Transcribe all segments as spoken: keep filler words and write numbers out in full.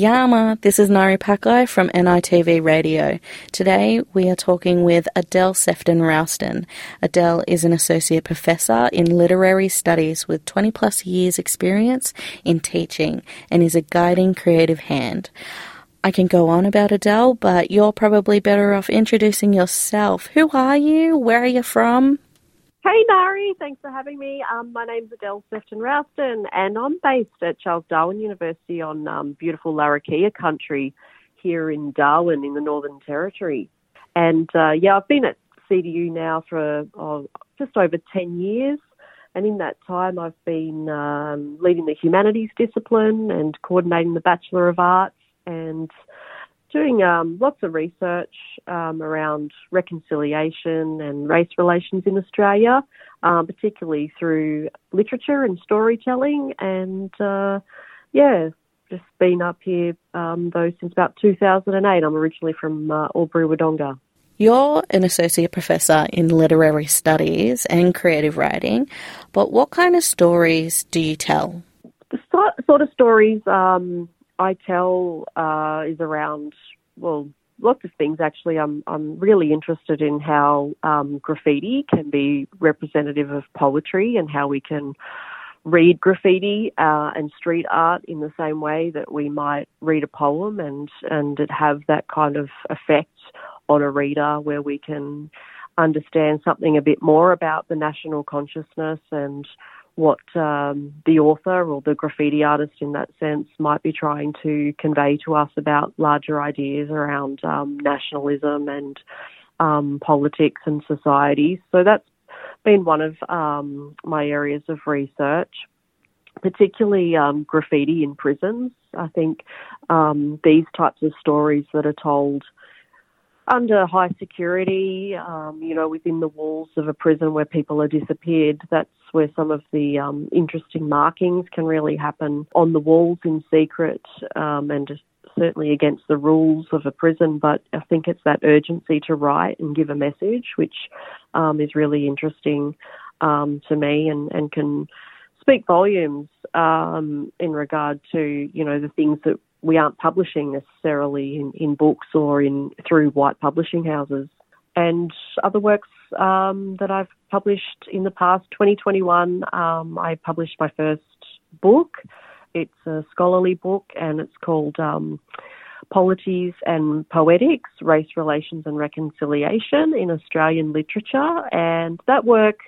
Yama, this is Nari Pakai from N I T V Radio. Today we are talking with Adele Sefton-Rouston. Adele is an Associate Professor in Literary Studies with twenty plus years experience in teaching and is a guiding creative hand. I can go on about Adele, but you're probably better off introducing yourself. Who are you? Where are you from? Hey Nari, thanks for having me. Um, my name's Adele Sefton-Rouston and I'm based at Charles Darwin University on um, beautiful Larrakia country here in Darwin in the Northern Territory. And uh, yeah, I've been at C D U now for oh, just over ten years. And in that time I've been um, leading the humanities discipline and coordinating the Bachelor of Arts and doing um, lots of research um, around reconciliation and race relations in Australia, um, particularly through literature and storytelling. And, uh, yeah, just been up here, um, though, since about two thousand eight. I'm originally from uh, Albury-Wodonga. You're an Associate Professor in Literary Studies and Creative Writing, but what kind of stories do you tell? The sort, sort of stories... Um, I tell uh, is around, well, lots of things actually. I'm I'm really interested in how um, graffiti can be representative of poetry and how we can read graffiti uh, and street art in the same way that we might read a poem and, and it have that kind of effect on a reader where we can understand something a bit more about the national consciousness and what um, the author or the graffiti artist in that sense might be trying to convey to us about larger ideas around um, nationalism and um, politics and society. So that's been one of um, my areas of research, particularly um, graffiti in prisons. I think um, these types of stories that are told under high security, um, you know, within the walls of a prison where people are disappeared, that's where some of the um, interesting markings can really happen on the walls in secret um, and certainly against the rules of a prison. But I think it's that urgency to write and give a message, which um, is really interesting um, to me and, and can speak volumes um, in regard to, you know, the things that we aren't publishing necessarily in, in books or in through white publishing houses. And other works um, that I've published in the past, twenty twenty-one, um, I published my first book. It's a scholarly book and it's called um, Polities and Poetics, Race Relations and Reconciliation in Australian Literature. And that work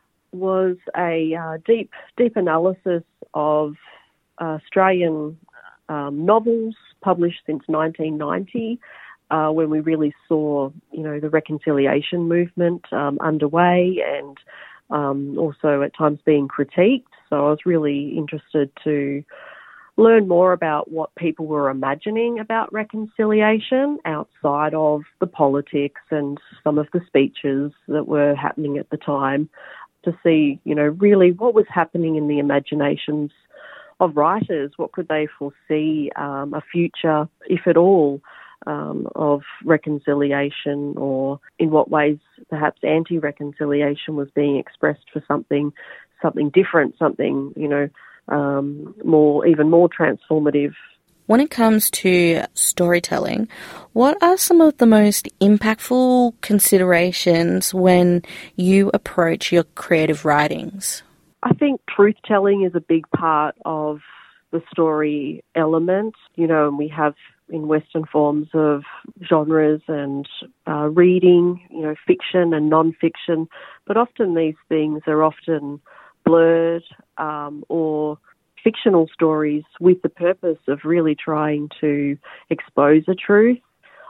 was a uh, deep, deep analysis of uh, Australian Um, novels published since nineteen ninety, uh, when we really saw, you know, the reconciliation movement um, underway and um, also at times being critiqued. So I was really interested to learn more about what people were imagining about reconciliation outside of the politics and some of the speeches that were happening at the time, to see, you know, really what was happening in the imaginations of writers. What could they foresee um, a future, if at all, um, of reconciliation, or in what ways perhaps anti-reconciliation was being expressed for something, something different, something, you know, um, more, even more transformative. When it comes to storytelling, what are some of the most impactful considerations when you approach your creative writings? I think truth-telling is a big part of the story element. You know, and we have in Western forms of genres and uh, reading, you know, fiction and non-fiction, but often these things are often blurred um, or fictional stories with the purpose of really trying to expose a truth.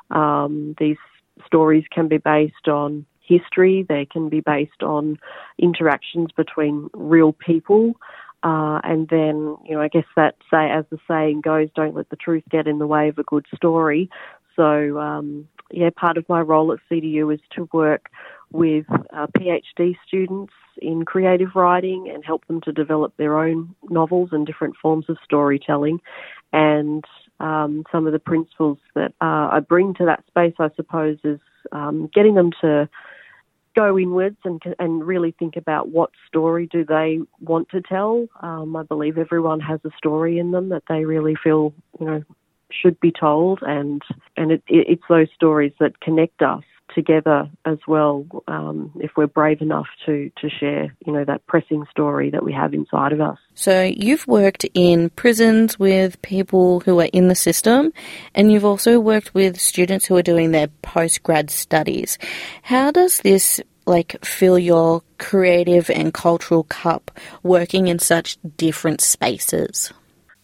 Um, these stories can be based on history, they can be based on interactions between real people, uh, and then, you know, I guess that, say, as the saying goes, don't let the truth get in the way of a good story. So, um, yeah, part of my role at C D U is to work with uh, PhD students in creative writing and help them to develop their own novels and different forms of storytelling. And um, some of the principles that uh, I bring to that space, I suppose, is um, getting them to go inwards and and really think about what story do they want to tell. Um, I believe everyone has a story in them that they really feel, you know, should be told, and and it, it, it's those stories that connect us together as well, um, if we're brave enough to, to share, you know, that pressing story that we have inside of us. So you've worked in prisons with people who are in the system, and you've also worked with students who are doing their post-grad studies. How does this like fill your creative and cultural cup working in such different spaces?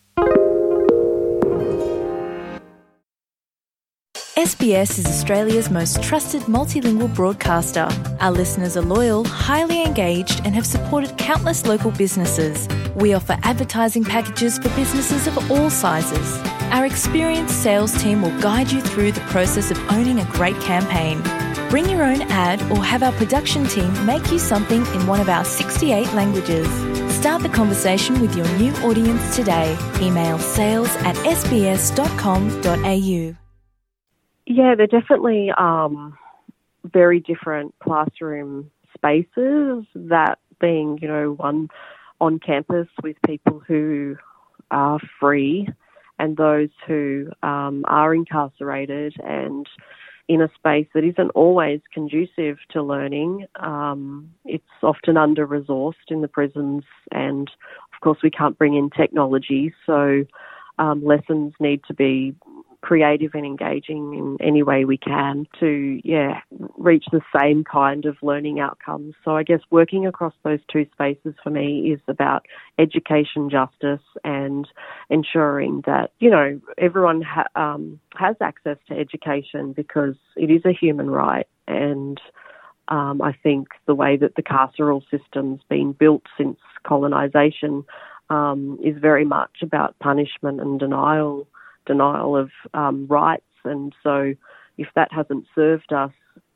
S B S is Australia's most trusted multilingual broadcaster. Our listeners are loyal, highly engaged, and have supported countless local businesses. We offer advertising packages for businesses of all sizes. Our experienced sales team will guide you through the process of owning a great campaign. Bring your own ad or have our production team make you something in one of our sixty-eight languages. Start the conversation with your new audience today. Email sales at s b s dot com dot a u. Yeah, they're definitely um, very different classroom spaces, that being, you know, one on campus with people who are free and those who um, are incarcerated, and in a space that isn't always conducive to learning. Um, it's often under-resourced in the prisons, and of course we can't bring in technology, so um, lessons need to be creative and engaging in any way we can to, yeah, reach the same kind of learning outcomes. So I guess working across those two spaces for me is about education justice and ensuring that, you know, everyone ha- um, has access to education, because it is a human right. And um, I think the way that the carceral system's been built since colonisation um, is very much about punishment and denial denial of um, rights. And so if that hasn't served us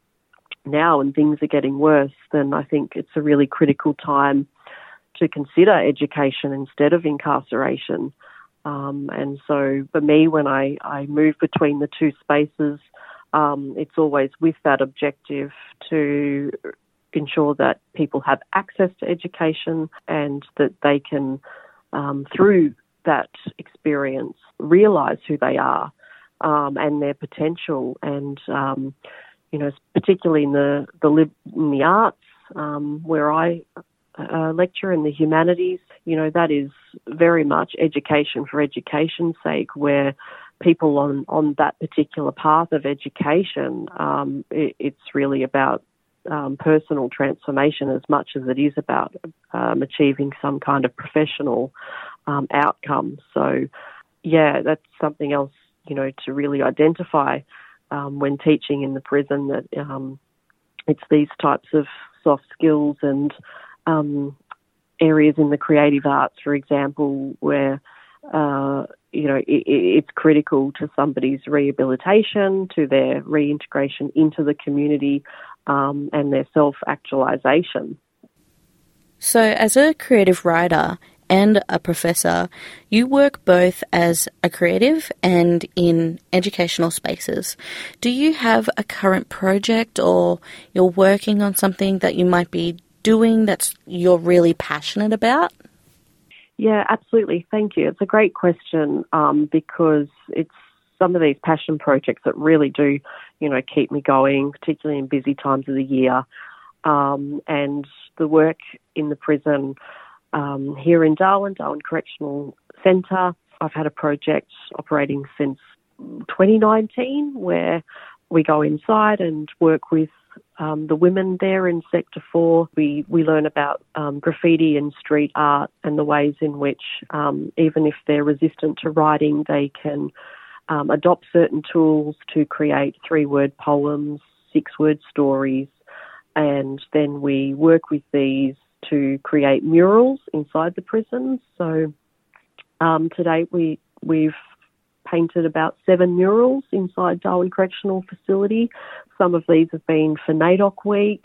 now and things are getting worse, then I think it's a really critical time to consider education instead of incarceration. Um, and so for me, when I, I move between the two spaces, um, it's always with that objective to ensure that people have access to education and that they can, um, through that experience, realise who they are um, and their potential. And, um, you know, particularly in the, the, lib- in the arts, um, where I uh, lecture in the humanities, you know, that is very much education for education's sake, where people on, on that particular path of education, um, it, it's really about um, personal transformation as much as it is about um, achieving some kind of professional um, outcome. So, yeah, that's something else, you know, to really identify um, when teaching in the prison, that um, it's these types of soft skills and um, areas in the creative arts, for example, where, uh, you know, it, it's critical to somebody's rehabilitation, to their reintegration into the community, um, and their self-actualisation. So as a creative writer and a professor, you work both as a creative and in educational spaces. Do you have a current project, or you're working on something that you might be doing that's you're really passionate about? Yeah, absolutely. Thank you. It's a great question um, because it's some of these passion projects that really do, you know, keep me going, particularly in busy times of the year. Um, and the work in the prison um, here in Darwin, Darwin Correctional Centre, I've had a project operating since twenty nineteen where we go inside and work with um, the women there in Sector four. We, we learn about um, graffiti and street art and the ways in which, um, even if they're resistant to writing, they can um, adopt certain tools to create three-word poems, six-word stories, and then we work with these to create murals inside the prisons. So um, to date we, we've painted about seven murals inside Darwin Correctional Facility. Some of these have been for NAIDOC Week.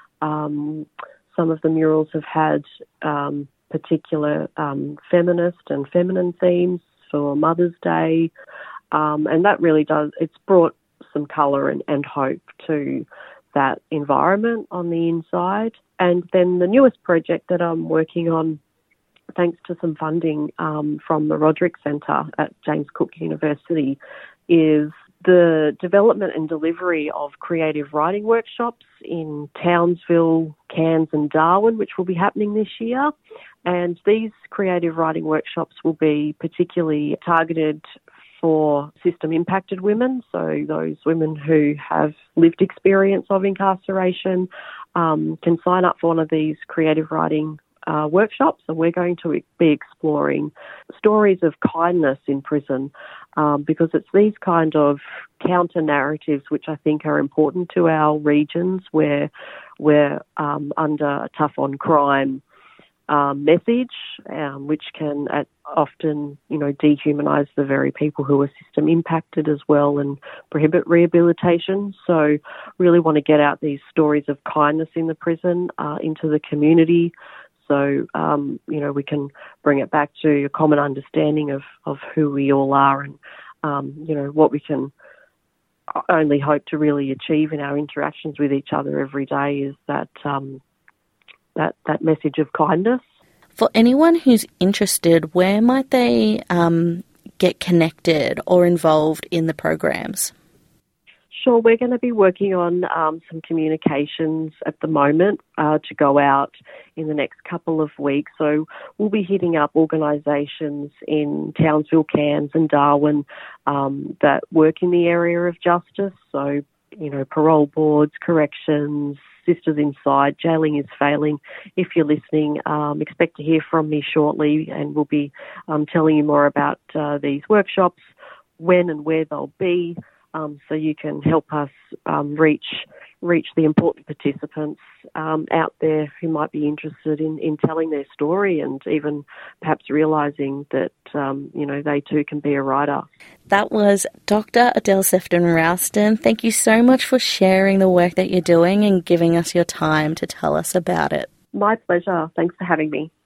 Um, some of the murals have had um, particular um, feminist and feminine themes for Mother's Day. Um, and that really does, it's brought some colour and, and hope to that environment on the inside. And then the newest project that I'm working on thanks to some funding um, from the Roderick Centre at James Cook University, is the development and delivery of creative writing workshops in Townsville, Cairns and Darwin, which will be happening this year. And these creative writing workshops will be particularly targeted for system-impacted women, so those women who have lived experience of incarceration um, can sign up for one of these creative writing uh, workshops, and we're going to be exploring stories of kindness in prison um, because it's these kind of counter-narratives which I think are important to our regions where we're um, under a tough-on-crime Um, message, um, which can at, often, you know, dehumanise the very people who are system impacted as well and prohibit rehabilitation. So really want to get out these stories of kindness in the prison uh, into the community so, um, you know, we can bring it back to a common understanding of, of who we all are and, um, you know, what we can only hope to really achieve in our interactions with each other every day is that um, that, that message of kindness. For anyone who's interested, where might they um, get connected or involved in the programs? Sure, we're going to be working on um, some communications at the moment uh, to go out in the next couple of weeks. So we'll be hitting up organisations in Townsville, Cairns and Darwin um, that work in the area of justice. So, you know, parole boards, corrections, Sisters Inside, Jailing is Failing. If you're listening, um, expect to hear from me shortly, and we'll be um, telling you more about uh, these workshops, when and where they'll be, um, so you can help us um, reach reach the important participants um, out there who might be interested in, in telling their story and even perhaps realising that, um, you know, they too can be a writer. That was Doctor Adele Sefton-Roustan. Thank you so much for sharing the work that you're doing and giving us your time to tell us about it. My pleasure. Thanks for having me.